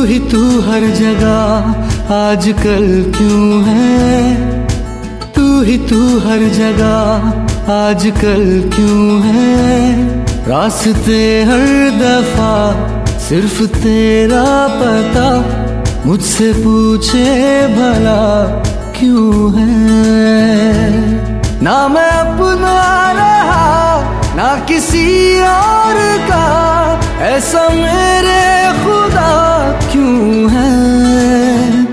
ही तू हर जगह आजकल क्यों है, तू ही तू हर जगह आजकल क्यों है। रास्ते हर दफा सिर्फ तेरा पता, मुझसे पूछे भला क्यों है। ना मैं अपना रहा ना किसी और का, ऐसा मेरे खुदा क्यों है।